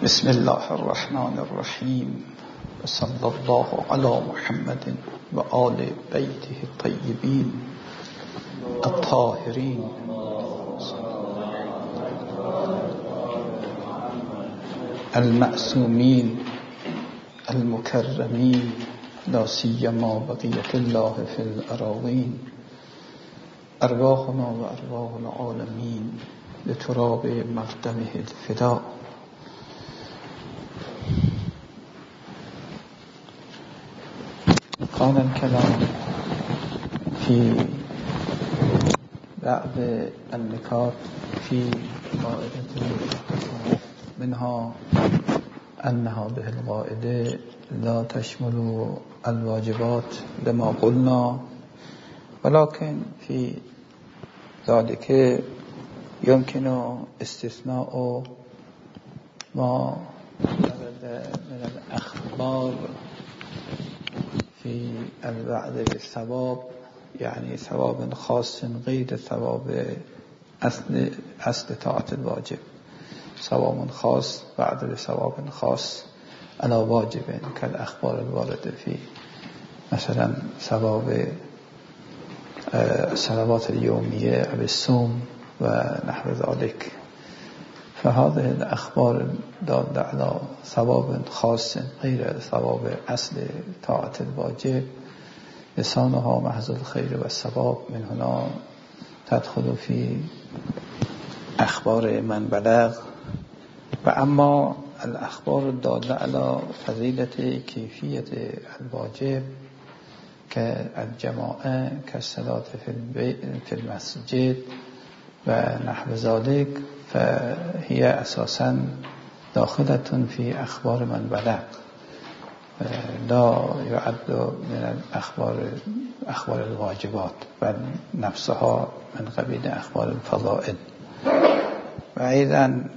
بسم الله الرحمن الرحیم و صلی الله علی محمد و آل بیته الطیبین الطاهرین المعصومین المکرمین لا سیما بقیة الله فی الاراضین ارواحنا و ارواح العالمین لتراب مقدمه الفداء. كان الكلام في بعض النكات في قاعدة منها أن هذه القاعدة لا تشمل الواجبات لما قلنا، ولكن في ذلك يمكن استثناء ما ورد من الأخبار في الوعد بالثواب، يعني ثواب خاص غير ثواب أصل طاعة الواجب، ثواب خاص وعد بثواب خاص على واجب كالأخبار الواردة في مثلا ثواب الصلوات اليومية أو الصوم ونحو ذلك. فهذه الأخبار دالة على ثواب خاص غير ثواب أصل طاعة الواجب لسانها محض الخير والثواب، من هنا تدخل في أخبار من بلغ. وأما الأخبار الدالة على فضيلة كيفية الواجب كالجماعة كالصلاة في المسجد ونحو ذلك، فهي أساسا داخلة في أخبار من بلغ، لا يعد من أخبار الواجبات، بل نفسها من قبيل أخبار الفضائل. وأيضا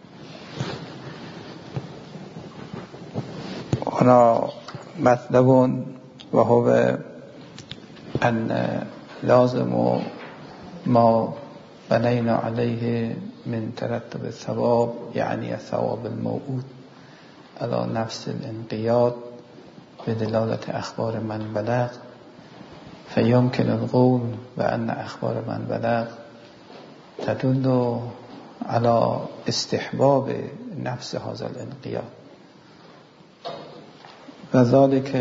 هنا مطلب وهو أن لازم ما بنينا عليه من ترتب الثواب، يعني الثواب الموعود على نفس الانقياد بدلالة أخبار من بلغ، فيمكن القول بأن أخبار من بلغ تدل على استحباب نفس هذا الانقياد، وذلك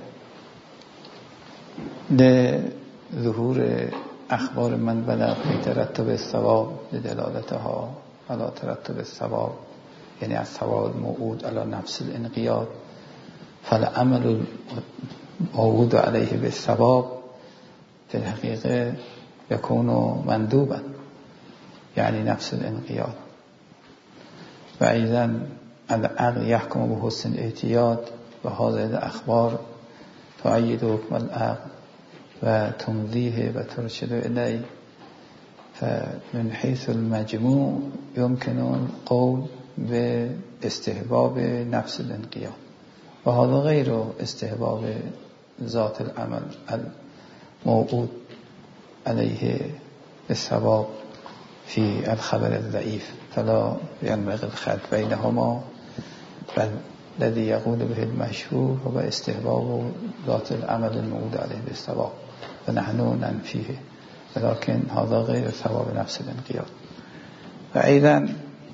لظهور أخبار من بلغ في ترتب الثواب لدلالتها على ترتب الثواب، يعني الثواب الموعود على نفس الانقياد، فالعمل الموعود عليه بالثواب في الحقيقة يكون مندوبا، يعني نفس الانقياد. وأيضا العقل يحكم بحسن الاحتياط، وهذه الأخبار تؤيد حكم العقل وتمضيه وترشد إليه، فمن حيث المجموع يمكن القول باستحباب نفس الانقياد، وهذا غير استحباب ذات العمل الموعود عليه الثواب في الخبر الضعيف، فلا ينبغي الخلط بينهما، بل الذي يقول به المشهور هو استحباب ذات العمل الموعود عليه بالثواب، ونحن ننفيه، ولكن هذا غير ثواب نفس الانقياد. وأيضا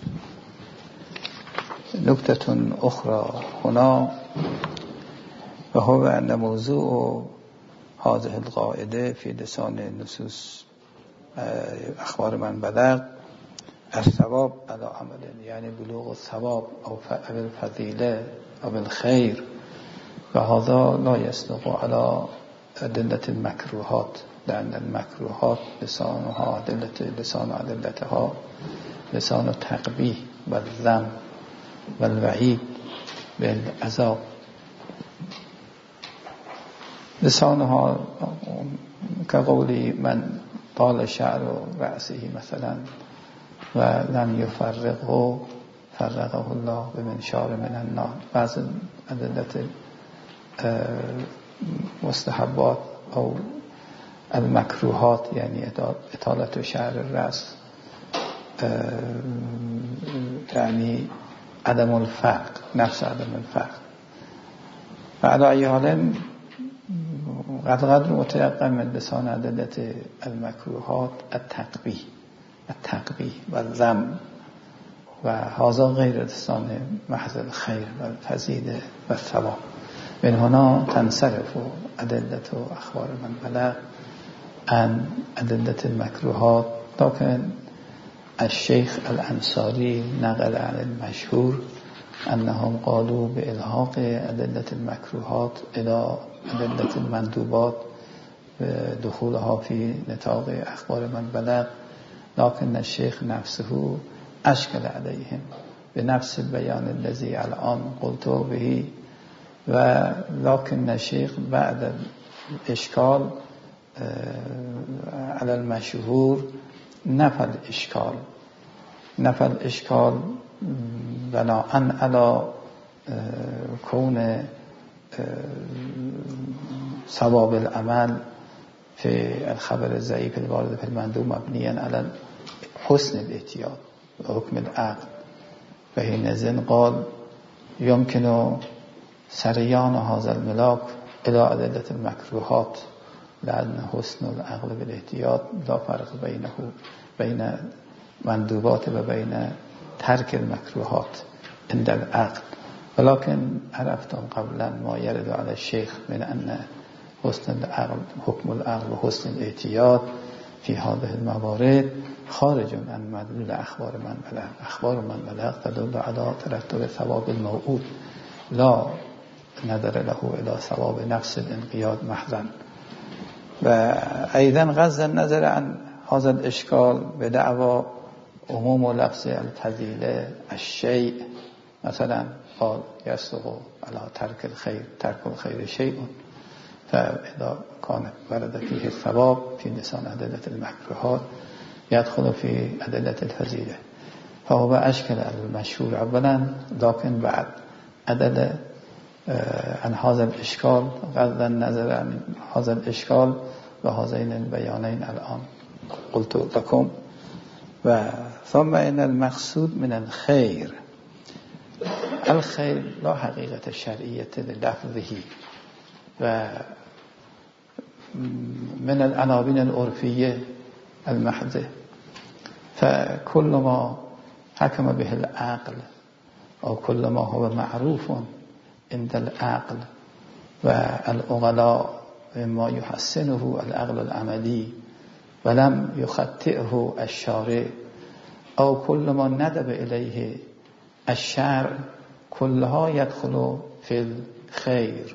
نكتة أخرى هنا، وهو أن موضوع هذه القاعدة في لسان نصوص أخبار من بلغ الثواب على عمل، يعني بلوغ الثواب أو الفضيلة أو الخير، وهذا لا يصدق على أدلة المكروهات، لأن المكروهات لسانها أدلتها لسان التقبيح والذم والوعيد بالعذاب، لسانها كقول من طال شعر رأسه مثلا ولم يفرقه فرقه الله بمنشار من النار. بعض أدلة مستحبات أو المكروهات يعني إطالة شعر الرأس، يعني عدم الفرق، نفس عدم الفرق. و علی ای حال قدر متيقن من لسان ادلة المکروهات التقبیح و الذم و هذا غیر لسان محض الخیر و الفضیله و الثواب. من هنا تنصرف ادلة اخبار من بلغ عن ادلة المکروهات. لكن الشيخ الأنصاري نقل عن المشهور أنهم قالوا بإلحاق أدلة المكروهات إلى أدلة المندوبات دخولها في نطاق أخبار من بلغ. لكن الشيخ نفسه أشكل عليهم بنفس البيان الذي الآن قلت به. ولكن الشيخ بعد الإشكال على المشهور نفى الإشكال بناء على كون ثواب العمل في الخبر الضعيف الوارد في المندوب مبنيا على حسن الاحتياط وحكم العقل. فحينئذ قال يمكن سريان هذا الملاك إلى أدلة المكروهات لأن حسن العقل بالاحتياط لا فرق بين مندوبات و بين ترك المكروهات عند العقل. ولكن عرفتم قبلا ما يرد على الشيخ من أن حسن العقل حكم العقل وحسن الاحتياط في هذه الموارد خارج عن مدلول أخبار من بلغ. أخبار من بلغ تدل على ترتب ثواب الموعود لا نظر له إلى ثواب نفس الانقياد محضا. و أيضا غض النظر عن هذا الإشكال بدعوى عموم لفظ الفضيلة الشيء، مثلا قال يصدق على ترك الخير شيء، فإذا كان ورد فيه الثواب في لسان أدلة المكروهات يدخل في أدلة الفضيلة. فهو أشكل على المشهور أولا، لكن بعد أدلة عن هذا الإشكال غض النظر عن هذا الإشكال وهذين البيانين الآن قلت لكم. ثم إن المقصود من الخير لا حقيقة شرعية للفظه و من العناوين العرفية المحضة. فكل ما حكم به العقل أو كل ما هو معروف عند العقل والعقلاء مما يحسنه العقل العملي ولم يخطئه الشارع أو كل ما ندب إليه الشرع كلها يدخل في الخير.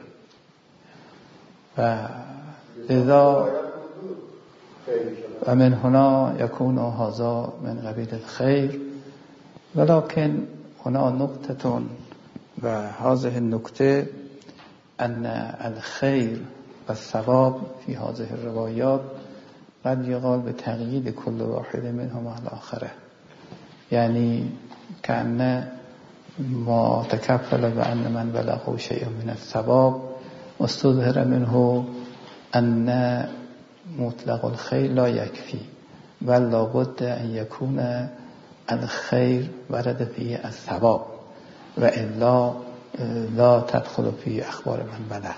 ومن هنا يكون هذا من قبيل الخير. ولكن هنا نقطة، وهذه النقطة أن الخير والثواب في هذه الروايات قد يقال بتقييد كل واحد منهما الآخر، يعني كأن ما تكفل بأن من بلغه شيء من الثواب واستظهر منه أن مطلق الخير لا يكفي، بل لابد أن يكون الخير ورد فيه الثواب وإلا لا تدخل في أخبار من بلغ.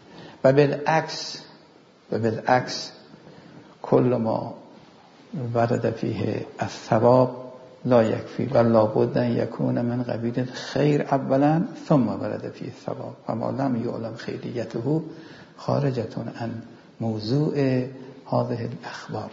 وبالعكس كل ما ورد فيه الثواب لا يكفي، بل لابد أن يكون من قبيل الخير أولا ثم ورد فيه الثواب. فما لم يعلم خيريته خارجة عن موضوع هذه الأخبار.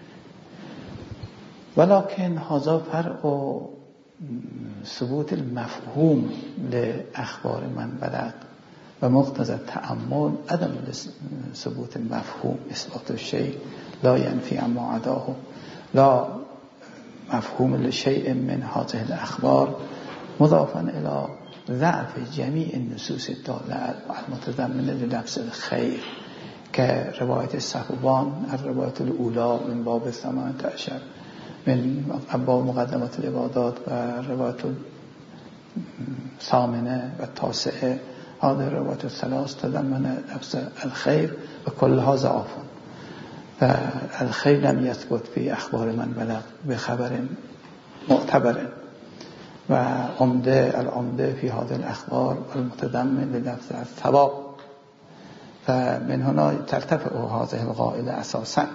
ولكن هذا فرق ثبوت المفهوم لأخبار من بلغ و مقتضى التأمل عدم ثبوت المفهوم. إثبات الشيء لا ينفي عما عداه. لا مفهوم لشيء من هذه الأخبار مضافا إلى ضعف جميع النصوص الدالة المتضمنة للفظ الخير كرواية الصفوان الرواية الأولى من باب 18 من باب مقدمة العبادات و رواية الثامنة و التاسعة. هذه الرواية الثلاث تضمن لفظ الخير وكلها ضعف. فالخير لم يثبت في أخبار من بلغ بخبر معتبر. و العمده فی هذه الاخبار المتضمن للفظ الثواب فمن هنا ترتفع هذه القاعده اساسا.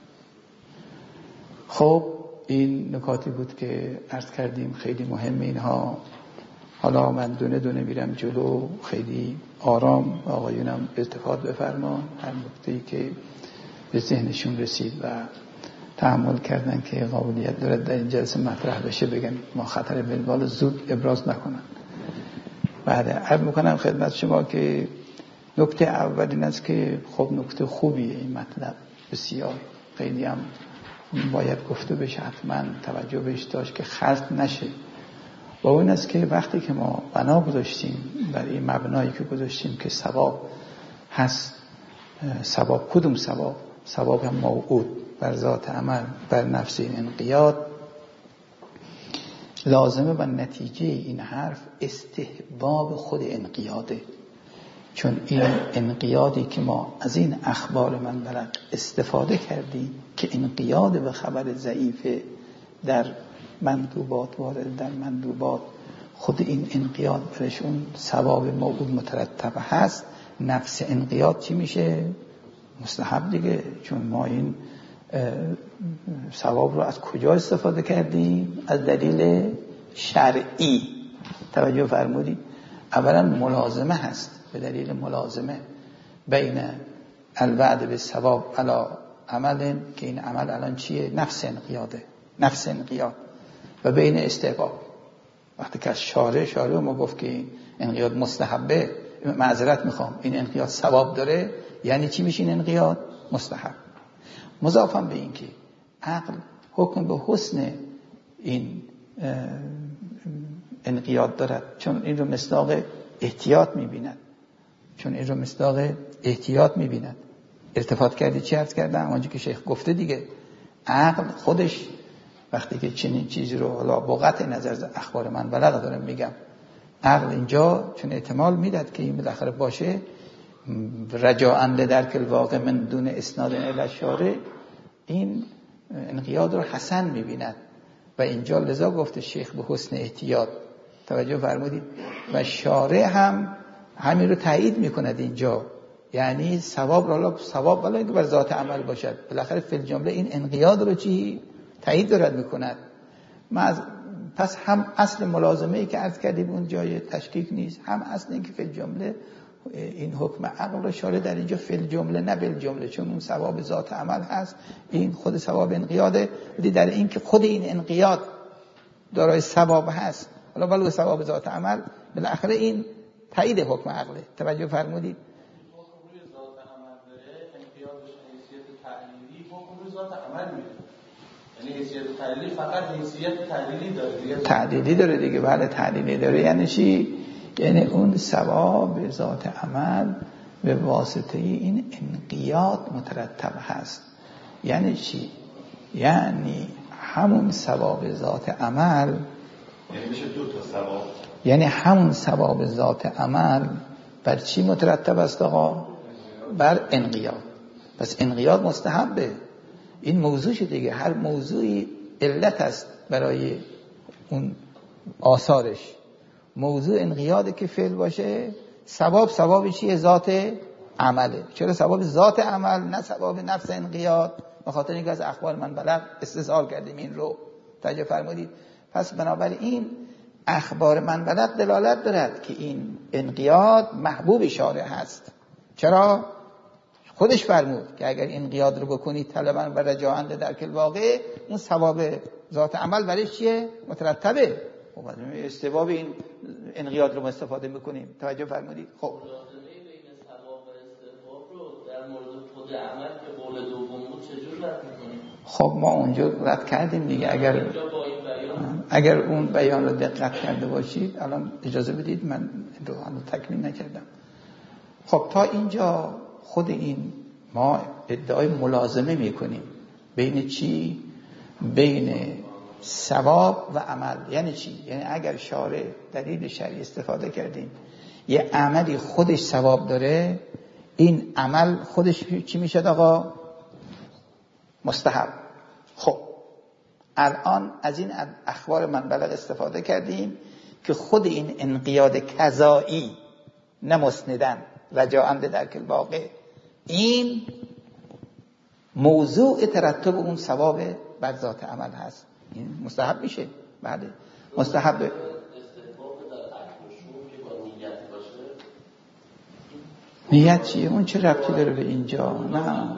خب این نکاتی بود که عرض کردیم، خیلی مهمه اینها. حالا من دونه دونه میرم جلو، خیلی آرام آقایونم التفات بفرمان هر نکته‌ای که به ذهنشون رسید و تحمل کردن که قابلیت داره در این جلسه مطرح بشه بگن، ما خطر بلبال زود ابراز نکنن. بعد عرض میکنم خدمت شما که نکته اول این است که خب نکته خوبیه این مطلب، بسیار خیلی هم باید گفته بشه، حتما توجه بهش داشت که خلط نشه. و اون است که وقتی که ما بنا گذاشتیم بر این مبنایی که گذاشتیم که ثواب هست، ثواب کدوم ثواب؟ ثواب موعود بر ذات عمل بر نفس این انقیاد، لازمه و نتیجه این حرف استحباب خود انقیاده. چون این انقیادی که ما از این اخبار منبلغ استفاده کردیم که انقیاد به خبر ضعیف در مندوبات وارد در مندوبات، خود این انقیاد برش اون ثواب موعود مترتب هست، نفس انقیاد چی میشه؟ مستحب دیگه. چون ما این ثواب رو از کجا استفاده کردیم؟ از دلیل شرعی. توجه فرمودید؟ اولا ملازمه هست، به دلیل ملازمه بین الوعد به ثواب علی عمل، که این عمل الان چیه؟ نفس انقیاده، نفس انقیاد، و بین استحباب. وقتی که از شارع ما گفت که این انقیاد مستحبه، معذرت میخوام، این انقیاد ثواب داره، یعنی چی میشه این انقیاد؟ مستحب. مضافاً به این که عقل حکم به حسن این انقیاد دارد، چون این رو مصداق احتیاط میبیند، التفات کردی چی عرض کردم؟ آنجا که شیخ گفته دیگه، عقل خودش وقتی که چنین چیزی رو، حالا با قطع نظر از اخبار من بلد دارم میگم، عقل اینجا چون احتمال میداد که این بالاخره باشه رجاء لدرک الواقع من دون اسناد الی الشارع، این انقیاد رو حسن میبیند و اینجا لذا گفته شیخ به حسن احتیاط. توجه فرمودید؟ و شارع هم همین رو تایید میکند اینجا، یعنی ثواب را ثواب ولی اینکه بر ذات عمل باشد، بالاخره فی الجمله این انقیاد رو چی تایید دارد میکند. پس هم اصل ملازمه ای که عرض کردیم اون جای تشکیک نیست، هم اصل این که فی الجمله این حکم عقل رو شارع در اینجا فی الجمله نه بالجمله، چون اون ثواب ذات عمل هست، این خود ثواب انقیاده، ولی در این که خود این انقیاد دارای ثواب هست، حالا ولو ثواب ذات عمل، بالاخره این تایید حکم عقله. توجه فرمودید؟ حکم ذات عمل داره، انقیادش حیثیت تعلیلی، حکم ذات عمل میده، یعنی حیثیت تعلیلی فقط حیثیت تعلیلی داره دیگه. تعلیلی داره دیگه، بله تعلیلی داره. یعنی چی؟ یعنی اون ثواب ذات عمل به واسطه این انقیاد مترتب هست. یعنی چی؟ یعنی همون ثواب ذات عمل، یعنی میشه دو تا ثواب، یعنی همون ثواب ذات عمل بر چی مترتب است آقا؟ بر انقیاد. پس انقیاد مستحبه، این موضوعش دیگه. هر موضوعی علت است برای اون آثارش. موضوع انقیاده که فعل باشه، ثواب چیه؟ ذات عمله. چرا ثواب ذات عمل نه ثواب نفس انقیاد؟ به خاطر اینکه از اخبار من بلغ استثار کردیم این رو. توجه فرمودید؟ پس بنابراین اخبار من بلغ دلالت دارد که این انقیاد محبوب شارع هست. چرا؟ خودش فرمود که اگر انقیاد رو بکنید طلباً و رجاء لدرک الواقع، اون ثواب ذات عمل برای چیه؟ مترتبه. خب استباب این انقیاد رو ما استفاده میکنیم. توجه فرمودید؟ خب ملازمه بین ثواب و استحباب رو در مورد خود عمل که قول دوم بود چجور رد میکنیم؟ خب ما اونجا رد کردیم دیگه. اگر اون بیان رو دقت کرده باشید، الان اجازه بدید من این رو تکمیل نکردم. خب تا اینجا خود این ما ادعای ملازمه میکنیم بین چی؟ بین ثواب و عمل. یعنی چی؟ یعنی اگر شارع دلیل شرعی استفاده کردیم یه عملی خودش ثواب داره، این عمل خودش چی میشد آقا؟ مستحب. خب الان از این اخبار من بلغ استفاده کردیم که خود این انقیاد کذایی نه مسندن رجاء لدرک الواقع، این موضوع ترتب اون ثواب بر ذات عمل هست. این مستحب میشه. بله مستحب. استحباب در اکلشون که با نیت باشه. نیت چیه؟ اون چه ربطی داره به اینجا؟ نه عباده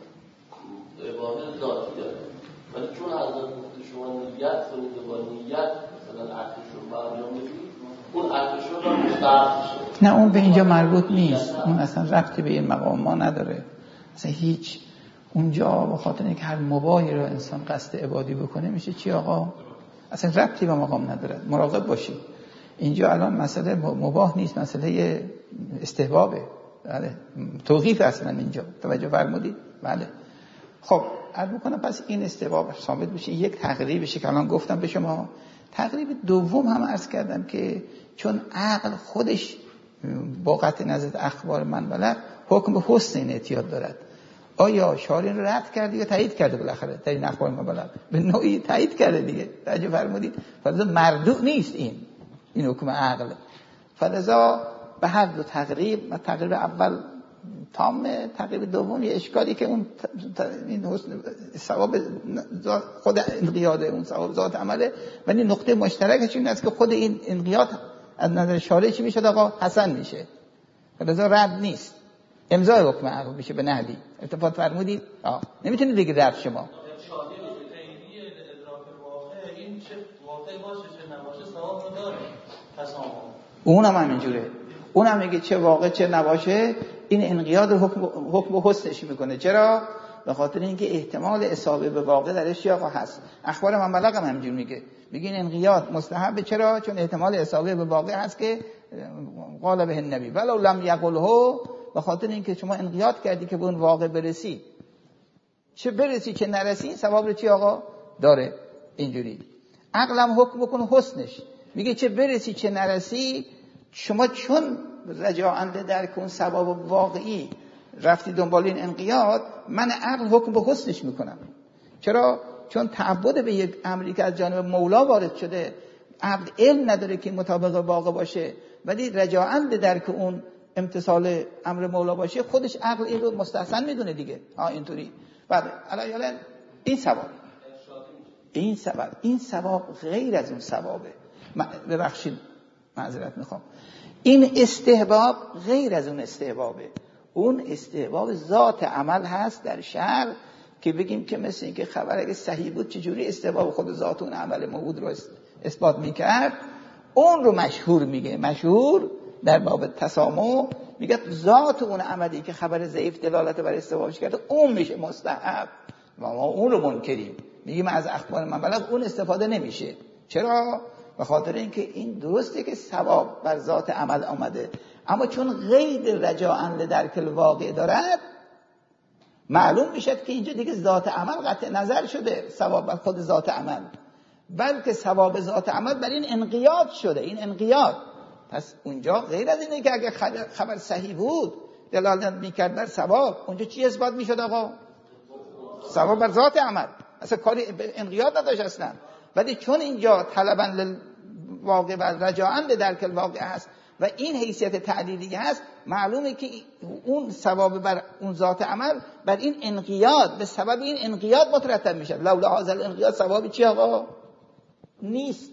ذاتی داره، ولی چون حضرت گفته شما نیت کنید با نیت مثلا اکلشون برنامه بدید، اون اکلشون رو مستحب میشه. نه اون به اینجا مربوط نیست، اون اصلا ربطی به این مقام ما نداره اصلا هیچ. اونجا به خاطر اینکه هر مباهی رو انسان قصد عبادی بکنه میشه چی آقا؟ اصلا ربطی به مقام نداره. مراقب باشید اینجا الان مسئله مباح نیست، مسئله استحبابه. بله توقیف اصلا اینجا، توجه فرمودید؟ بله. خب عرض میکنم پس این استحباب ثابت بشه، یک تقریب بشه که الان گفتم به شما. تقریب دوم هم عرض کردم که چون عقل خودش با قطع نظر اخبار منبلغ حکم به حسن این اعتیاد دارد. آیا شارع رو رد کرده یا تایید کرده؟ بالاخره در این اخبار منبلغ به نوعی تایید کرده دیگه. توجه فرمودید؟ فلذا مردوع نیست این حکم عقل. فلذا به هر دو تقریب، تقریب اول تامه، تقریب دوم یه اشکالی که اون این حسن ثواب خود انقیاد اون ثواب ذات عمله، ولی نقطه مشترکش این است که خود این انقیاد از نظر شارع چی میشه آقا؟ حسن میشه. فلذا رد نیست، امضای حکم عقل میشه به نحوی. اتفاق فرمودید؟ نمیتونید بگید رد شما. این چه واقع باشه چه نباشه ثواب رو داره. تسامح. اونم همینجوره. اونم میگه چه واقع چه نباشه این انقیاد حکم به حسنش میکنه. چرا؟ به خاطر اینکه احتمال اصابه به واقع درش چی آقا هست. اخبار منبلغ هم همینجور میگه این انقیاد مستحب. چرا؟ چون احتمال اصابه به واقع هست که قال به النبی ولو لم یقله، به خاطر اینکه شما انقیاد کردی که به اون واقع برسی، چه برسی چه نرسی این ثواب رو چی آقا داره. اینجوری عقلم حکم بکنه حسنش، میگه چه برسی چه نرسی شما چون رجاء درک اون ثواب واقعی رفتی دنبال این انقیاد، من عقل حکم به حسنش میکنم. چرا؟ چون تعبد به یک امری که از جانب مولا وارد شده، عبد علم نداره که مطابق واقع باشه، ولی رجاء درک اون امتصال امر مولا باشه، خودش عقل این رو مستحسن میدونه دیگه. اینطوری. بله الان این ثواب غیر از اون ثوابه. ببخشید معذرت میخوام. این استحباب غیر از اون استحبابه. اون استحباب ذات عمل هست در شرع که بگیم که مثل این که خبر اگه صحیح بود چجوری استحباب خود ذات اون عمل موجود رو اثبات میکرد، اون رو مشهور میگه. مشهور در باب تسامح میگه ذات اون عملی که خبر ضعیف دلالت بر استحبابش کرده اون میشه مستحب و ما اون رو منکریم، میگیم از اخبار منبلغ اون استفاده نمیشه. چرا؟ به خاطر اینکه این درسته که ثواب بر ذات عمل آمده، اما چون غیر رجاء لدرک الواقع دارد، معلوم میشد که اینجا دیگه ذات عمل قطع نظر شده، ثواب بر خود ذات عمل، بلکه ثواب ذات عمل بر این انقیاد شده. این انقیاد پس اونجا غیر از اینه که اگه خبر صحیح بود دلالت میکرد بر ثواب، اونجا چی اثبات میشد آقا؟ ثواب بر ذات عمل، اصلا کاری به انقیاد نداشت اصلا. ولی چون اینجا طلباً واقع و رجاءً لدرک الواقع هست و این حیثیت تعلیلی هست، معلومه که اون ثواب بر اون ذات عمل بر این انقیاد، به سبب این انقیاد مترتب میشه. لولا هذا الانقیاد ثوابی چی آقا؟ نیست.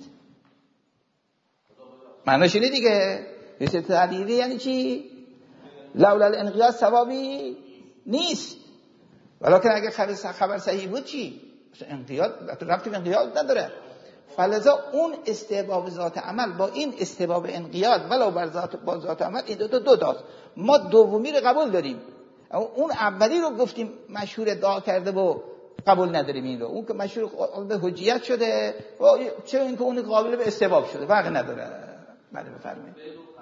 معناش اینه دیگه. حیثیت تعلیلی یعنی چی؟ لولا الانقیاد ثوابی نیست. ولکن اگه خبر صحیح بود چی؟ انقیاد ربطی به انقیاد نداره. فلذا اون استحباب ذات عمل با این استحباب انقیاد ولو بر ذات عمل، این دو تاست. ما دومی رو قبول داریم، اون اولی رو گفتیم مشهور ادعا کرده و قبول نداریم. این رو اون که مشهور به حجیت شده و چه اینکه اون قابل به استحباب شده فرق نداره. بله بفرمایید.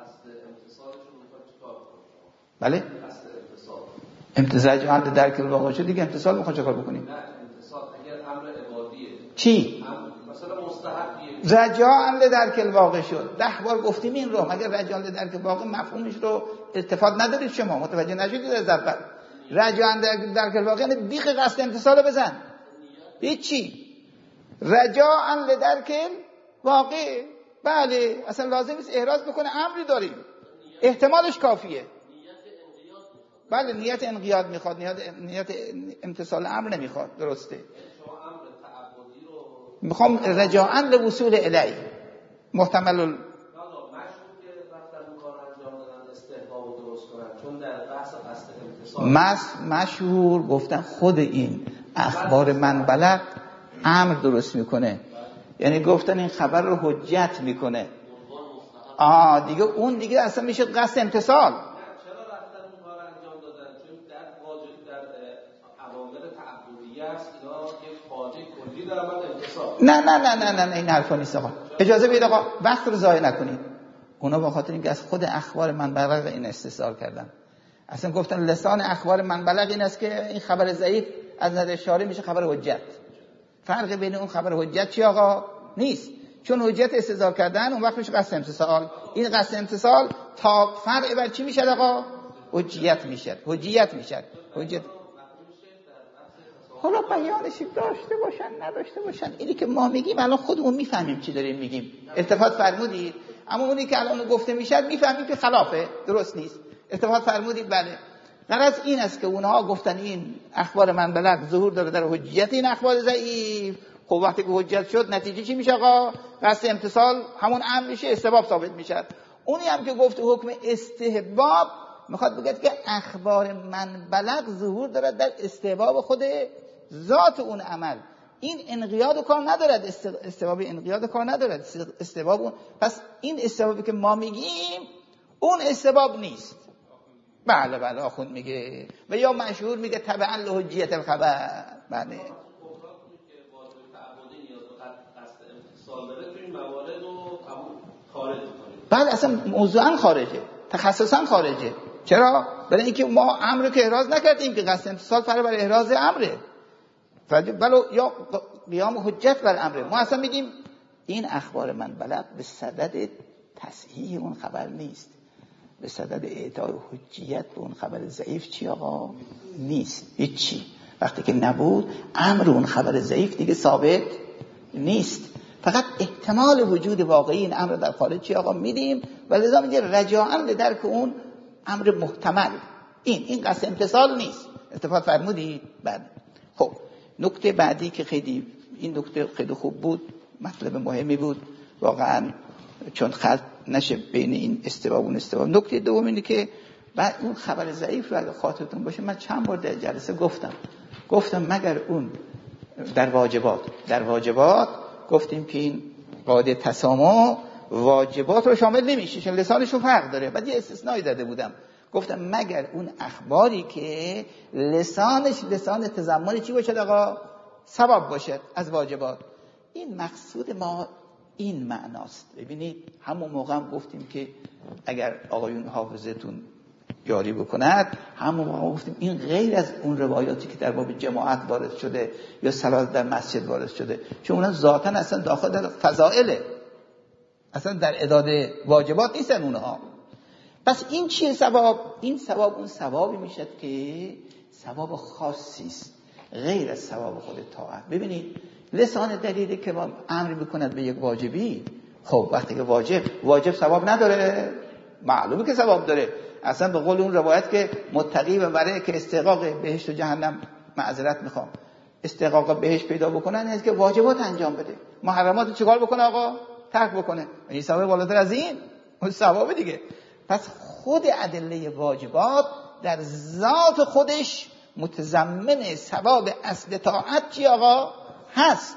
بله امتزاج عند درک الواقع شد دیگه، امتصال میخواد چه کار بکنیم؟ نه امتصال اگر امر عبادیه چی؟ مثلا مستحبیه، رجاء لدرک الواقع شد. 10 بار گفتیم این رو. مگر رجاء لدرک الواقع مفهومش رو التفات ندارید شما، متوجه نشدید از اول. رجاء لدرک الواقع یعنی بیخ قصد امتصال بزن. هیچی. رجاء لدرک الواقع بله اصلا لازم نیست احراز بکنه، امری داریم احتمالش کافیه. بله نیت انقیاد میخواد، نیت امتثال امر نمیخواد. درسته. میخوام رجاعاً به وصول الی محتمل مشهور گفتن خود این اخبار من بلغ امر درست میکنه، یعنی گفتن این خبر رو حجت میکنه. دیگه اون دیگه اصلا میشه قصد امتصال. نه این حرفا نیست آقا. اجازه بدید آقا، وقت رو ضایع نکنید. اونا به خاطر اینکه از خود اخبار من بلغ این استثار کردن. اصلا گفتن لسان اخبار من بلغ این است که این خبر ضعیف از نظر شارع میشه خبر حجت. فرق بین اون خبر حجت چی آقا؟ نیست. چون حجت استدلال کردن اون وقت میشه قصد امتصال. این قصد امتصال تا فرع بر چی میشه آقا؟ حجیت میشه. حجت حالا بیانش داشته باشن نداشته باشن، اینی که ما میگیم الان خودمون میفهمیم چی داریم میگیم. التفات فرمودید. اما اونی که الان گفته میشه میفهمیم که خلافه، درست نیست. التفات فرمودید. بله. غرض این است که اونها گفتن این اخبار من بلغ ظهور داره در حجیت این اخبار ضعیف. خب وقتی که حجت شد نتیجه چی میشه آقا؟ قصد امتصال همون امر میشه، استحباب ثابت میشه. اونی هم که گفت حکم استحباب میخواد بگه که اخبار من بلغ ظهور داره در استحباب خود ذات اون عمل. این انقیاد کار ندارد، استحباب انقیاد کار ندارد، استحباب اون. پس این استحبابی که ما میگیم اون استحباب نیست. بله آخوند میگه و یا مشهور میگه تبعا لحجیت الخبر. بله بله اصلا موضوعا خارجه، تخصصا خارجه. چرا؟ برای اینکه ما امر که احراز نکردیم که قصد امتصال فرع بر احراز امره، ولو یا قیام حجت بر امره. ما اصلا میگیم این اخبار من بلغ به صدد تصحیح اون خبر نیست، به صدد اعطای حجیت به اون خبر ضعیف چی آقا؟ نیست. هیچی. وقتی که نبود امر اون خبر ضعیف دیگه ثابت نیست، فقط احتمال وجود واقعی این امر در خارج چی آقا میدیم و لذا میگه رجاعاً به درک اون امر محتمل. این قصد امتصال نیست. اتفاق فرمودید. بعد خب نکته بعدی که خیلی این نکته خیلی خوب بود، مطلب مهمی بود واقعاً، چون خلط نشه بین این استباب و اون استباب. نکته دوم اینه که بعد اون خبر ضعیف رو اگه خاطرتون باشه من چند بار در جلسه گفتم مگر اون در واجبات گفتیم که این قاعده تسامح واجبات رو شامل نمیشه چون لسانش رو فرق داره. بعد یه استثنایی داده بودم، گفتم مگر اون اخباری که لسانش لسان تضمن چی باشد آقا؟ ثواب باشد از واجبات. این مقصود ما این معناست. ببینید همون موقع هم گفتیم که اگر آقایون حافظتون یاری بکند، همون موقع گفتیم این غیر از اون روایاتی که در باب جماعت وارد شده یا صلات در مسجد وارد شده، چون اونا ذاتاً اصلا داخل در فضائله، اصلا در اعداد واجبات نیستن اونها. پس این چیه ثواب؟ این ثواب اون ثوابی میشد که ثواب خاصی است غیر از ثواب خود طاعت. ببینید لسان دلیلی که ما امر میکند به یک واجبی، خب وقتی که واجب ثواب نداره، معلومه که ثواب داره. اصلا به قول اون روایت که متقی و برای که استحقاق بهشت و جهنم، معذرت میخوام، استحقاق بهشت پیدا بکنن است که واجبات انجام بده، محرمات چیکار بکنه آقا؟ ترک بکنه. این ثواب بالاتر از این اون ثواب دیگه. پس خود ادله واجبات در ذات خودش متضمن ثواب اصل طاعت چی آقا؟ هست.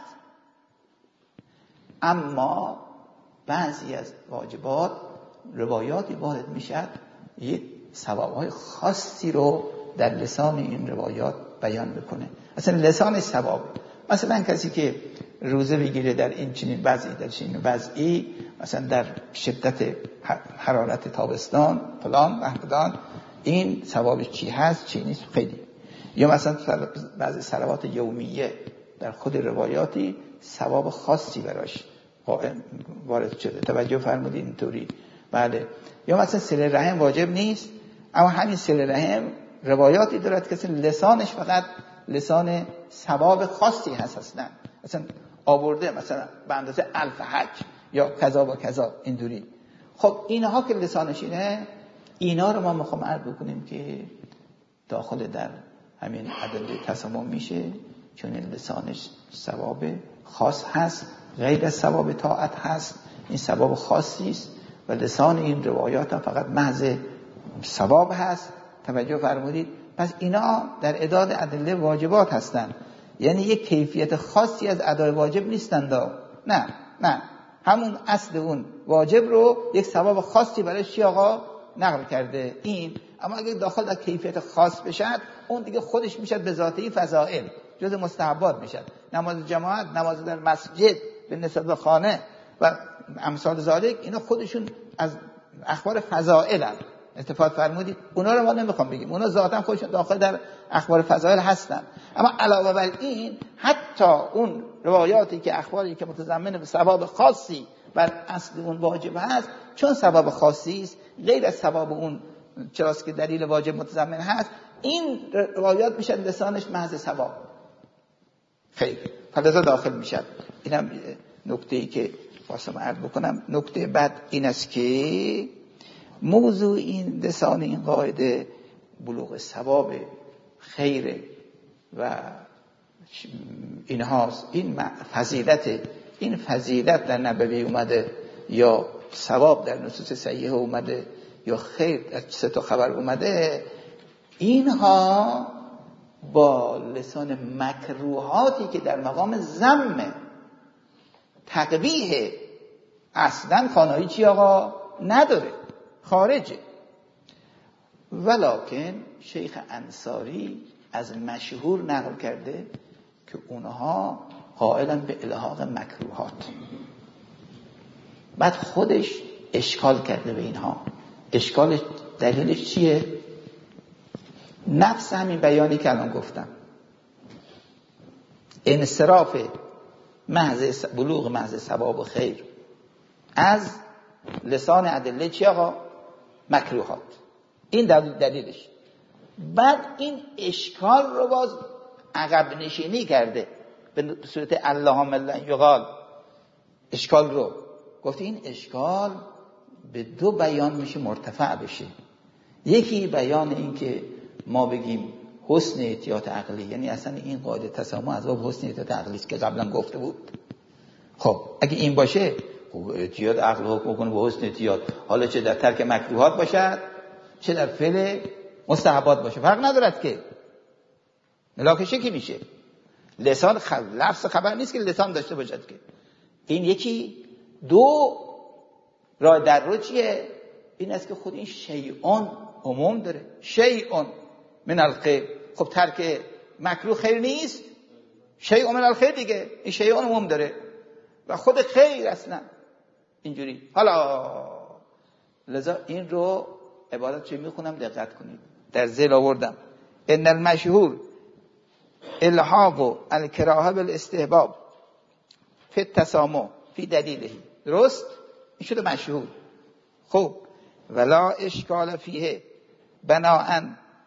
اما بعضی از واجبات روایاتی وارد میشد یک ثوابهای خاصی رو در لسان این روایات بیان بکنه، اصلا لسان ثواب. مثلا کسی که روزه بگیره در این چنین وضعی، در چنین وضعی، مثلا در شدت حرارت تابستان فلان رمضان، این ثوابش چی هست چی نیست خیلی. یا مثلا بعضی صلوات یومیه در خود روایاتی ثواب خاصی براش وارد شده، توجه فرمودید اینطوری. بله. یا مثلا صله رحم واجب نیست، اما همین صله رحم روایاتی دارد که لسانش فقط لسان ثواب خاصی هست، اصلا آورده مثلا به اندازه 1000 حج یا کذا و کذا اینجوری. خب اینها که لسانشینه، اینا رو ما میخوام عرض بکنیم که داخل در همین ادله تسامح میشه، چون این لسانش ثواب خاص هست، غیر از ثواب طاعت هست. این ثواب خاصی است و لسان این روایات هم فقط محض ثواب هست. توجه فرمودید؟ پس اینا در اعداد ادله واجبات هستند، یعنی یک کیفیت خاصی از ادای واجب نیستند. نه همون اصل اون واجب رو یک ثواب خاصی برای چی آقا نقل کرده این. اما اگه داخل در کیفیت خاص بشد، اون دیگه خودش میشد به ذاتی فضائل، جز مستحبات میشد. نماز جماعت، نماز در مسجد به نسبت به خانه و امثال ذالک، اینا خودشون از اخبار فضائل هست. اتفاق فرمودید؟ اونا رو ما نمیخوام بگیم، اونا ذاتا خودشون داخل در اخبار فضائل هستن. اما علاوه بر این، حتی اون روایاتی که اخباری که متضمن به ثواب خاصی بر اصل اون واجب هست، چون ثواب خاصی است غیر از ثواب اون چراست که دلیل واجب متضمن هست، این روایات میشن لسانش محض ثواب خیر، فلذا داخل میشن. اینم نکته‌ای که خواستم عرض بکنم. نکته بعد این است که موضوع این لسان این قاعده بلوغ ثواب خیر و اینهاست. این فضیلت در نبوی اومده یا ثواب در نصوص صحیحه اومده یا خیر در 3 تا خبر اومده، اینها با لسان مکروهاتی که در مقام ذم تقبیح اصلا خانایی چی آقا نداره، خارجه. ولکن شیخ انصاری از مشهور نقل کرده که اونها قائلن به الحاق مکروهات. بعد خودش اشکال کرده به اینها. اشکالش دلیلش چیه؟ نفس همین بیانی که الان گفتم، انصراف محض بلوغ محض ثواب و خیر از لسان ادله چی آقا؟ مکروهات. این دلیلش. بعد این اشکال رو باز عقب نشینی کرده به صورت اللهم لا یقال. اشکال رو گفته این اشکال به 2 بیان میشه مرتفع بشه. یکی بیان این که ما بگیم حسن احتیاط عقلی، یعنی اصلا این قاعده تسامح از باب حسن احتیاط عقلی است که قبلا گفته بود. خب اگه این باشه، خب احتیاط عقل حکم کنه به حسن احتیاط، حالا چه در ترک مکروهات باشد چه در فعل مستحبات باشه فرق ندارد که ملاکشه کی میشه. لسان لفظ خبر نیست که لسان داشته باشد که. این یکی. 2 راه در رو چیه؟ این است که خود این شیعون عموم داره. شیعون من الخیر. خب ترک مکروه خیر نیست؟ شیعون من الخیر دیگه. این شیعون عموم داره و خود خیر اصلا اینجوری. حالا لذا این رو عبارت چه میخونم دقت کنید. در ذیل آوردم ان المشهور الحاق الکراهه بالاستحباب فی التسامح فی دلیله. درست؟ این شده مشهور. خب ولا اشکال فیه بناء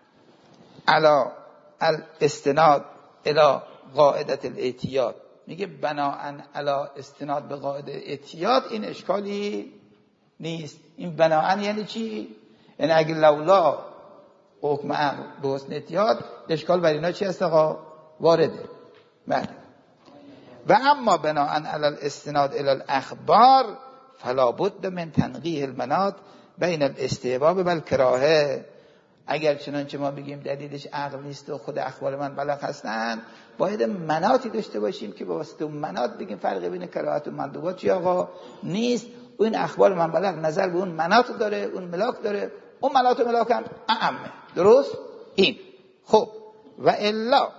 علی الاستناد الی قاعده الاعتیاد. میگه بناء علی استناد به قاعده اعتیاد این اشکالی نیست. این بناء یعنی چی؟ یعنی اگه لولا حکم امر به حسن احتیاط، اشکال بر اینا چی هست آقا؟ وارده. بله. و اما بناء علی الاستناد الی الاخبار فلا بد من تنقیح المناط بین الاستحباب و الکراهه. اگر چنانچه ما بگیم دلیلش عقل نیست و خود اخبار من بلغ هستن، باید مناطی داشته باشیم که با واسطه اون مناط بگیم فرق بین کراهت و مندوبات چی آقا نیست. اون اخبار من بلغ نظر به اون مناط داره، اون ملاک داره، اون مناط و ملاک هم اعمه. درست؟ این. خب و الا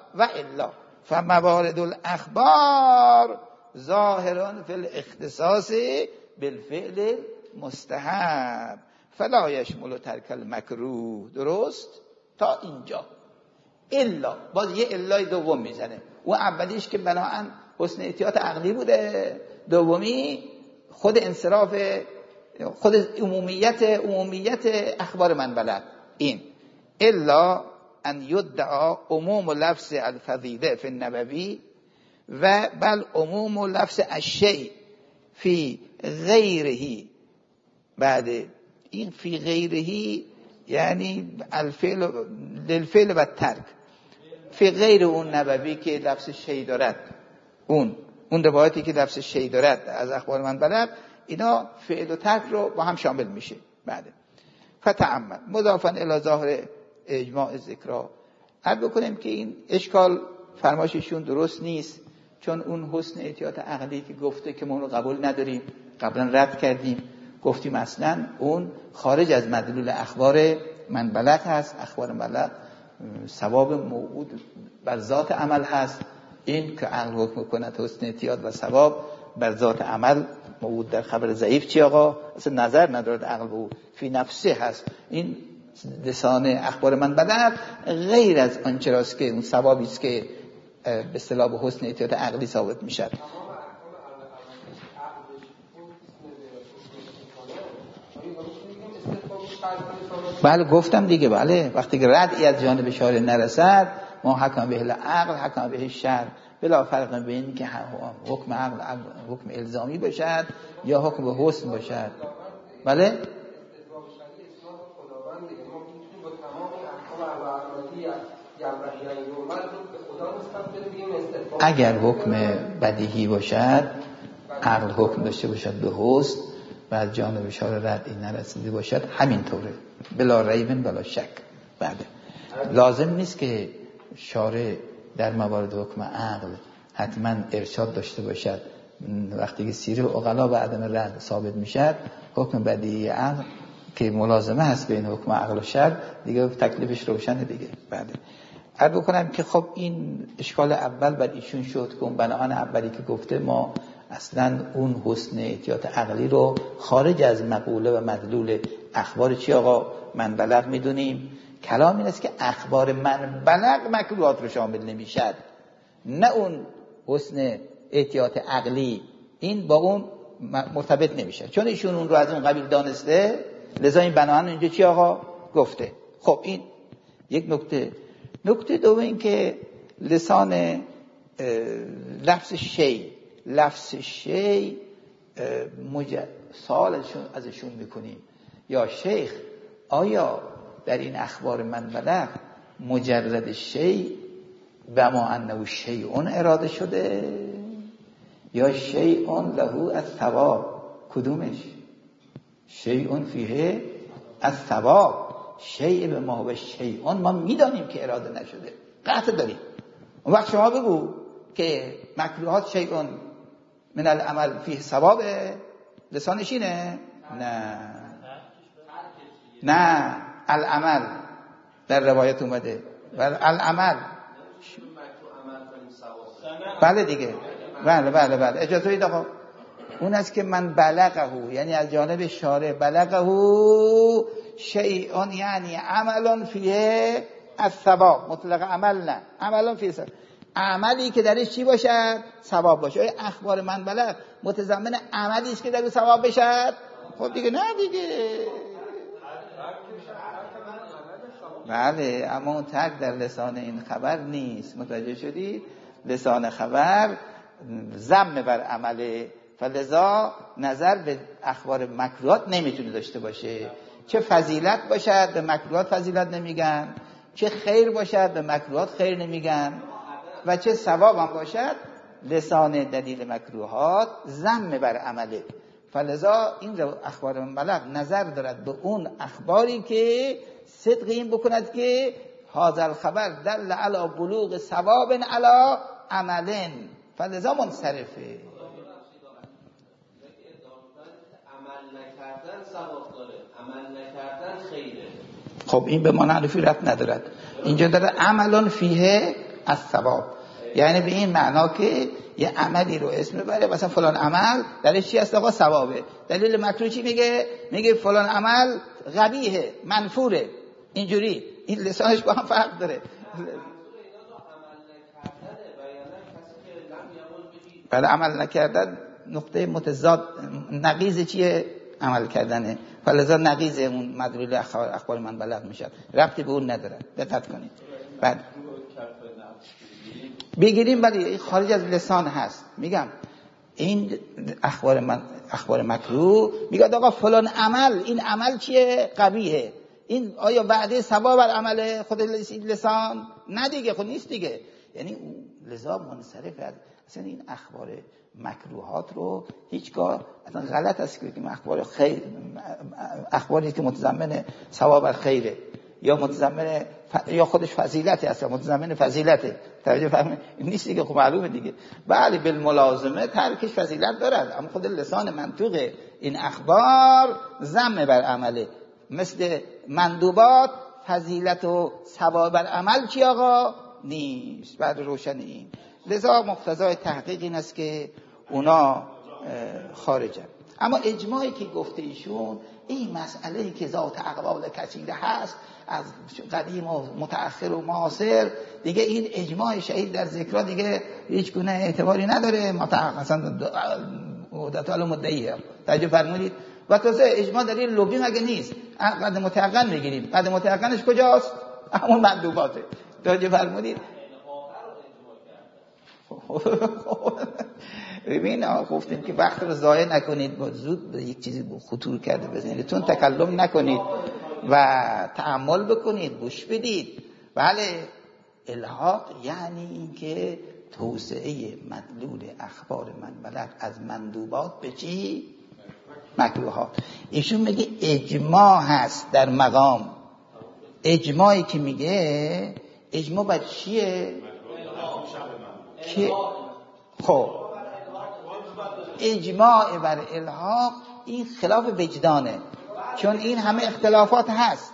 فموارد الاخبار ظاهران فی الاختصاص بالفعل مستحب فلا یشمل ترک المکروه. درست؟ تا اینجا. الا باز یه الای دوم میزنه. و اولیش که بناهن حسن احتیاط عقلی بوده، دومی خود انصراف، خود عمومیت اخبار من بلد. این الا ان یدعا عموم لفظ الفضیله فی النبوی و بل عموم لفظ الشیء فی غیرهی. بعد این فی غیرهی یعنی الفعل للفعل و ترک. فی غیر اون نبوی که لفظ شی دارد، اون روایتی که لفظ شی دارد از اخبار من بلغ، اینا فعل و ترک رو با هم شامل میشه. بعد فتعمل مضافا الی ظاهر اجماع ذکرها. عرض بکنیم که این اشکال فرمایششون درست نیست، چون اون حسن احتیاط عقلی که گفته که ما رو قبول نداریم، قبلا رد کردیم، گفتیم اصلا اون خارج از مدلول اخبار من بلغ هست. اخبار بلغ ثواب موعود بر ذات عمل هست. این که عقل حکم کند حسن احتیاط و ثواب بر ذات عمل موعود در خبر ضعیف چی آقا؟ اصلا نظر ندارد عقل به او، فی نفسه هست. این لسان اخبار من بلغ غیر از آنچه راست که اون ثوابی است که به اصطلاح به حسن احتیاط عقلی ثابت میشد. بله گفتم دیگه، بله وقتی که ردی از جانب شارع نرسد ما حکم به العقل حکم به شرع، بلا فرق بین که حکم عقل حکم الزامی باشد یا حکم به حسن باشد. بله اگر حکم بدیهی باشد، عقل حکم داشته باشد به حسن و از جانب شارع رد این نرسیده باشد، همین طوره بلا ریب بلا شک. بله لازم نیست که شارع در موارد حکم عقل حتما ارشاد داشته باشد. وقتی که سیر عقلا به عدم رد ثابت میشد، حکم بدیهی عقل که ملازمه هست بین حکم عقل و شرع دیگه تکلیفش روشنه دیگه. بله عرض بکنم که خب این اشکال اول بر ایشون شد که اون بناهان اولی که گفته ما اصلا اون حسن احتیاط عقلی رو خارج از مقوله و مدلول اخبار چی آقا من بلغ میدونیم. کلام این است که اخبار من بلغ مکروهات رو شامل نمیشد، نه اون حسن احتیاط عقلی، این با اون مرتبط نمیشه، چون ایشون اون رو از اون قبیل دانسته، لذا این بناهن اینجا چی آقا گفته. خب این یک نکته. نکته دوم این که لسان لفظ شی سوال ازشون میکنیم یا شیخ آیا در این اخبار من بلغ مجرد شی و ما انه شیء اراده شده یا شیء له الثواب؟ کدومش؟ شیء فیه الثواب، شیء به ما و شیء ما میدانیم که اراده نشده، قطع داریم. اون وقت شما بگو که مکروهات شیء من العمل فیه ثواب، لسانش اینه؟ نه العمل در روایت اومده و العمل بله دیگه، بله اجازه اید آقا. اون است که من بلغه، یعنی از جانب شارع بلغه شیء، یعنی عمل فیه الثواب، مطلق عمل نه، عمل فیه ثواب، عملی که درش چی باشد؟ ثواب باشه. آیا اخبار من بلغ متضمن عملی است که در ثواب بشد؟ خب دیگه نه دیگه. بله اما اون ترک در لسان این خبر نیست، متوجه شدید؟ لسان خبر ذم بر عمله، فلذا نظر به اخبار مکروهات نمیتونه داشته باشه. چه فضیلت باشد به مکروهات فضیلت نمیگن، چه خیر باشد به مکروهات خیر نمیگن، و چه ثواب هم باشد لسان دلیل مکروهات ذم بر عمله. فلذا این اخبار من بلغ نظر دارد به اون اخباری که صدق این بکند که هذا الخبر دل علی بلوغ ثواب علی عمل، فلذا منصرفه. عمل نکردن ثواب داره، عمل نکردن خیره. خب این به معنی ربط ندارد، اینجا داره عملون فیه از ثواب، یعنی به این معنا که یه عملی رو اسم ببره، مثلا فلان عمل درش چی هست آقا؟ ثوابه. دلیل مکروه چی میگه؟ میگه فلان عمل قبیحه، منفوره، اینجوری. این لسانش با هم فرق داره. بله عمل نکردن نقطه متضاد، نقیض چیه؟ عمل کردنه، فلذا نقیض اون مدلول اخبار من بلغ میشد، ربطی به اون نداره. دقت کنید. بعد بگیریم ولی خارج از لسان هست. میگم این اخبار من اخبار مکروه، میگه آقا فلان عمل، این عمل چیه؟ قبیحه. این آیا وعده ثواب بر عمل خود لسان؟ نه دیگه، خود نیست دیگه. یعنی لذا منصرف از اصلا این اخبار مکروهات رو هیچگاه اصلا غلط است که اخبار خیر، اخباری که متضمن ثواب بر خیره یا متضمن یا خودش فضیلت است، متضمن فضیلته، توجه فرمایید نیست دیگه. خب معلومه دیگه. بله بالملازمه ترکش فضیلت دارد، اما خود لسان منطوق این اخبار ذم بر عمله. مثل مندوبات فضیلت و ثواب بر عمل چی آقا؟ نیست. بعد روشن این لذا مقتضای تحقیق این است که اونا خارجن. اما اجماعی که گفته ایشون، این مسئله که ذات اقوال کثیره هست از قدیم و متأخر و معاصر، دیگه این اجماع شهید در ذکرها دیگه هیچ گونه اعتباری نداره، مثلا مدت مدعیه. توجه فرمودید؟ و تازه اجماع در این لغی مگه نیست، قد متيقن میگیریم. قد متيقنش کجاست؟ همون مندوباته. توجه فرمودید؟ ببین گفتیم که وقت رو ضایع نکنید، با زود به یک چیزی خطور کرده بزنید، تون تکلم نکنید و تأمل بکنید، گوش بدید. بله، الحاق یعنی اینکه توسعه مدلول اخبار من بلد از مندوبات به چی؟ مکروهات. ایشون میگه اجماع هست در مقام. اجماعی که میگه اجماع بر چیه؟ که خب اجماع بر الحاق این خلاف وجدانه، چون این همه اختلافات هست.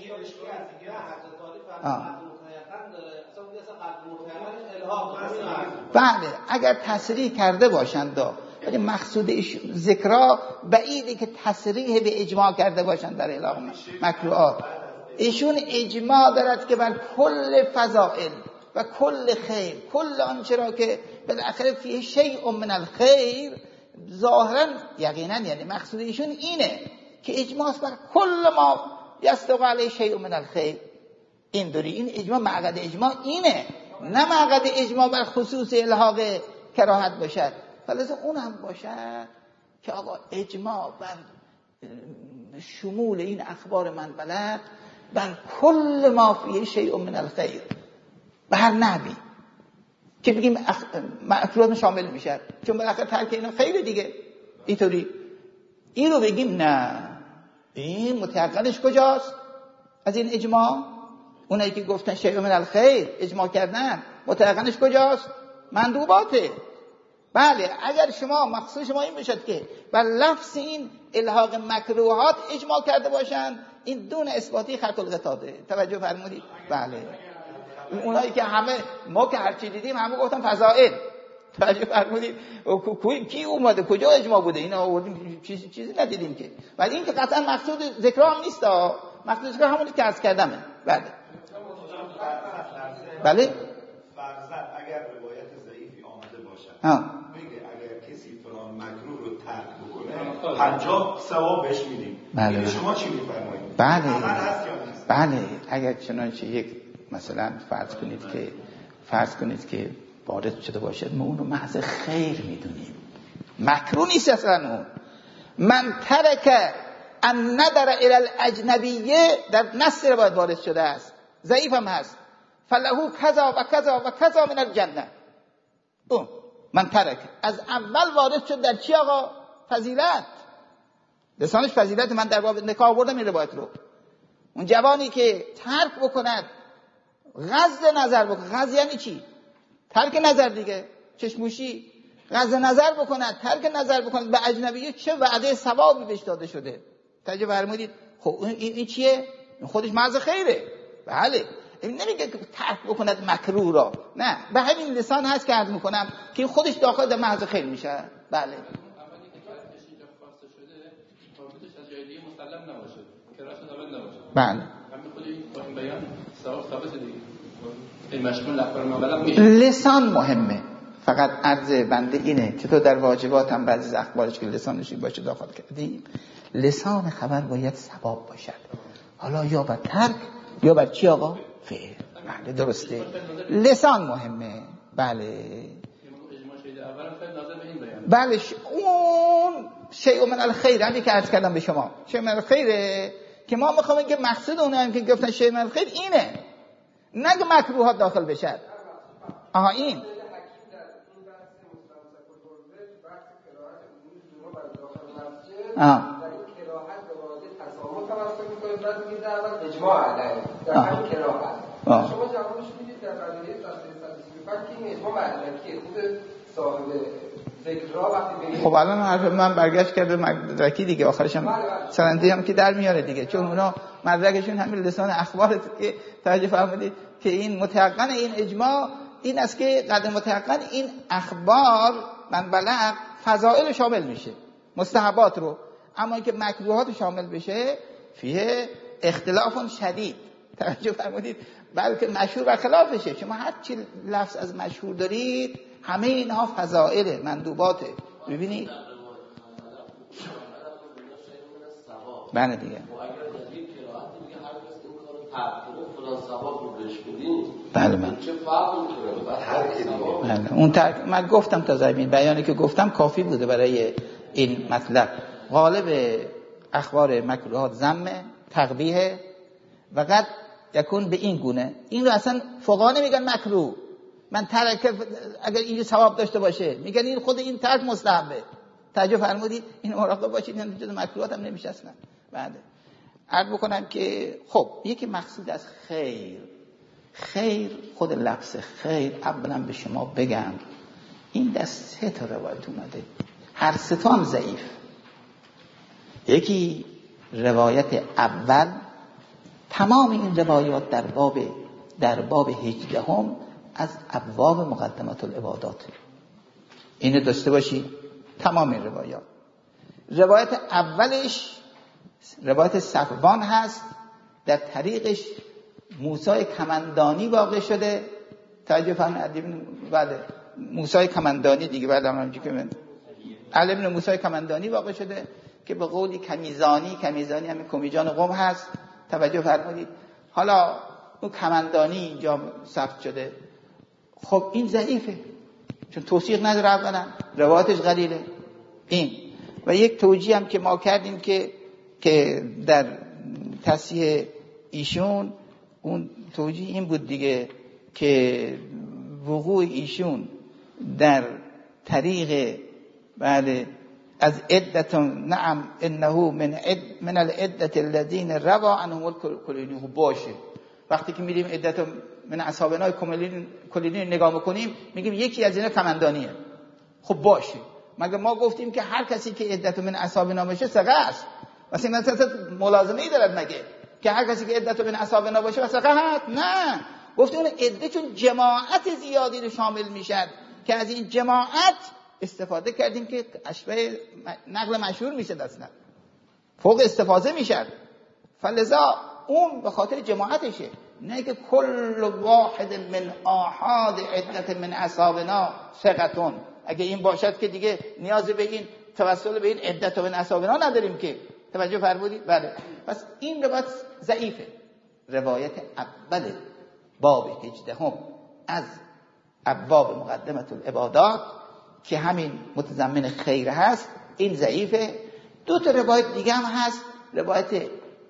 بله اگر تصریح کرده باشند، ولی مقصود ذکرها بعیده که تصریح به اجماع کرده باشند در الحاق مکروهات. ایشون اجماع دارد که بر کل فضائل و کل خیر، کل آنچه را که بالاخره فیه شیء من الخیر، ظاهرا یقینا یعنی مقصود ایشون اینه که اجماع بر کل ما یستوی علیه شیء من الخیر. این دوری این اجماع، معقد اجماع اینه، نه معقد اجماع بر خصوص الحاق کراهت باشد. فلذا اون هم باشد که آقا اجماع بر شمول این اخبار من بلد بر کل ما فیه شیء من الخیر، به هر نحوی که بگیم مکروه شامل میشه، چون بالاخره ترک اینا خیلی دیگه. اینطوری این رو بگیم نه، این متيقنش کجاست از این اجماع؟ اونایی که گفتن شیء من الخیر اجماع کردن، متيقنش کجاست؟ مندوباته. بله اگر شما مقصود شما این باشد که بر لفظ این الحاق مکروهات اجماع کرده باشند، این دون اثباتی خط القطاده. توجه فرمودید؟ بله اونایی که همه ما که هرچی دیدیم همه گفتن فضائل. توجه فرمودید؟ کی اومده کجا اجماع بوده؟ اینا آوردیم چیزی ندیدیم که. ولی این که قطعا مقصود ذکر هم نیست، مقصود ذکر همونی که عرض کردمه. بله بله فرضاً اگر روایت ضعیفی آمده باشد میگه اگر کسی فلان مکروه رو ترک بکنه 50 ثواب بهش میدیم. بله. شما چی میفرمایید؟ بله اگر چنانچه یک مثلا فرض کنید که وارد شده باشد، ما اون رو محض خیر میدونیم، مکروه نیست اصلا. اون من ترک ان ندر الی الاجنبیه در نص روایت وارد شده است، ضعیف هم هست، فله کذا و کذا و کذا من الجنه. اون من ترک از اول وارد شد در چی آقا؟ فضیلت. لسانش فضیلت. من در باب نکاح آوردم این روایت رو. اون جوانی که ترک بکند، غض نظر بکند، غض یعنی چی؟ ترک نظر دیگه، چشموشی. غض نظر بکند، ترک نظر بکند به اجنبیه، چه وعده ثوابی بهش داده شده. توجه فرمودید؟ خب این چیه؟ خودش محض خیره. بله این نمیگه که ترک بکند مکروه را، نه، به همین لسان هست که عرض میکنم که خودش داخل در محض خیر میشه. بله بله لسان مهمه. فقط عرض بنده اینه که تو در واجبات هم بعضی از اخبارش که لسانش باشه داخل کردیم، لسان خبر باید ثواب باشد، حالا یا بر ترک یا بر چی آقا؟ فعل. بله درسته، لسان مهمه. بله بله اون شیء من الخیر، همین که عرض کردم به شما، شیء من الخیره که ما میخوایم که مقصود اونم که گفتن شیء من الخیر اینه، نه که مکروهات داخل بشن. این اجماع علیه در همین کراهت. شما جوابش میدید در قضیه صفحه 135 که این اجماع مدرکیه، خود صاحب ذکرها وقتی خب الان حرف من برگشت کرده مدرکی دیگه، آخرش هم سرندی هم که در میاره دیگه، چون اونا مدرکشون همین لسان اخبار که توجه فرمودید که این متيقن این اجماع این است که قدر متيقن این اخبار من بلغ فضائل شامل میشه، مستحبات رو، اما اینکه مکروهات شامل بشه فیه اختلاف شدید. توجه فرمودید؟ بلکه مشهور بر خلافشه. شما هر چی لفظ از مشهور دارید همه اینها فضائل مندوباته. ببینید بله دیگه بله بله اون من گفتم تا زمین بیانی که گفتم کافی بوده برای این مطلب. غالب اخبار مکروهات ذم تقبیح و قد یکون به این گونه. این رو اصلا فقها نمیگن مکروه، من ترک اگر این ثواب داشته باشه میگن این خود این ترک مستحبه. توجه فرمودید؟ این مراقب باشید، این جزء مکروهات هم نمیشه اصلا. بعد عرض بکنم که خب یکی مقصود از خیر خود لفظ خیر اولا به شما بگم این در 3 تا روایت اومده، هر 3 تا هم ضعیف. یکی روایت اول، تمام این روایات در باب 18 از ابواب مقدمات العبادات، اینو داشته باشی. تمام این روایت اولش روایت صفوان هست، در طریقش موسی کمندانی واقع شده. توجه فرمودید؟ بله موسی کمندانی دیگه، بعد همونجوری که من علی بن موسی کمندانی واقع شده که به قولی کمیزانی همین کمیجان قم هست. توجه فرمودید؟ حالا اون کمندانی اینجا ثبت شده. خب این ضعیفه چون توثیق نداره، اولا روایتش قلیله. این و یک توجیه هم که ما کردیم که در تصحیح ایشون، اون توجیه این بود دیگه که وقوع ایشون در طریق بعد از عدت، نعم انه من العدت الذين روى عنهم الكلینی باشه. وقتی که میریم عدت من اصحابنا کلینی نگاه میکنیم میگیم یکی از اینا کمندانیه. خب باشه، مگه ما گفتیم که هر کسی که عدت من اصحابنا باشه ثقه است؟ مثلا ملازمه ای دارد مگه که هر کسی که عدت من اصحابنا باشه ثقه هست؟ نه، گفتیم اون عده چون جماعت زیادی رو شامل میشن که از این جماعت استفاده کردیم که اشبه نقل مشهور میشه، اصلا فوق استفاده میشه. فلذا اون به خاطر جماعتشه، نه که کل واحد من آحاد عدت من اصحابنا ثقتون. اگه این باشد که دیگه نیاز به این توسل به این عدت من اصحابنا نداریم که. توجه فرمودید؟ بله. پس این روایت ضعیفه. روایت اول باب 18 از ابواب مقدمت العبادات که همین متضمن خیر هست، این ضعیفه. 2 تا روایت دیگه هم هست، روایت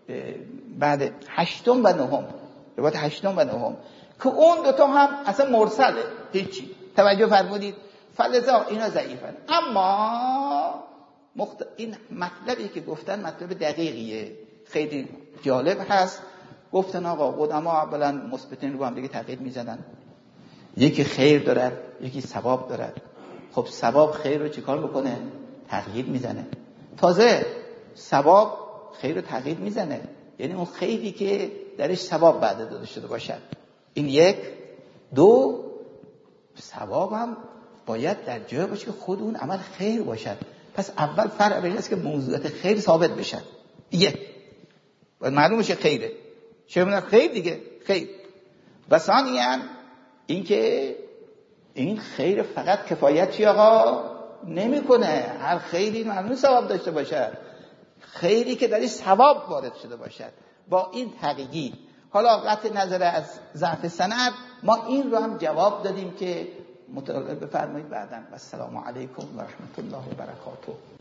بعد 8 و 9، روایت 8 و 9 که اون 2 تا هم اصلا مرسله، هیچی. توجه فرمودید؟ فلذا اینا ضعیفن. اما این مطلبی که گفتن مطلب دقیقیه، خیلی جالب هست. گفتن آقا قدما اولا مثبتین رو هم دیگه تقیید میزدن، یکی خیر دارد یکی ثواب دارد. خب ثواب خیر رو چیکار میکنه؟ تقیید میزنه. تازه ثواب خیر رو تقیید میزنه، یعنی اون خیری که درش ثواب بعد داده شده باشد. این 1. 2 ثواب هم باید در جای باشه که خود اون عمل خیر باشد. پس اول فرق بین است که موضوعات خیر ثابت بشن. 1 باید معلوم بشه خیره، چه من خیر دیگه خیر. و ثانیاً اینکه این خیر فقط کفایت چی آقا نمیکنه، هر خیری معلوم ثواب داشته باشه، خیری که درش ثواب وارد شده باشد. با این تقیید، حالا قطع نظر از ضعف سند، ما این رو هم جواب دادیم که مطالعه بفرمایید بعداً. و السلام علیکم و رحمت الله و برکاته.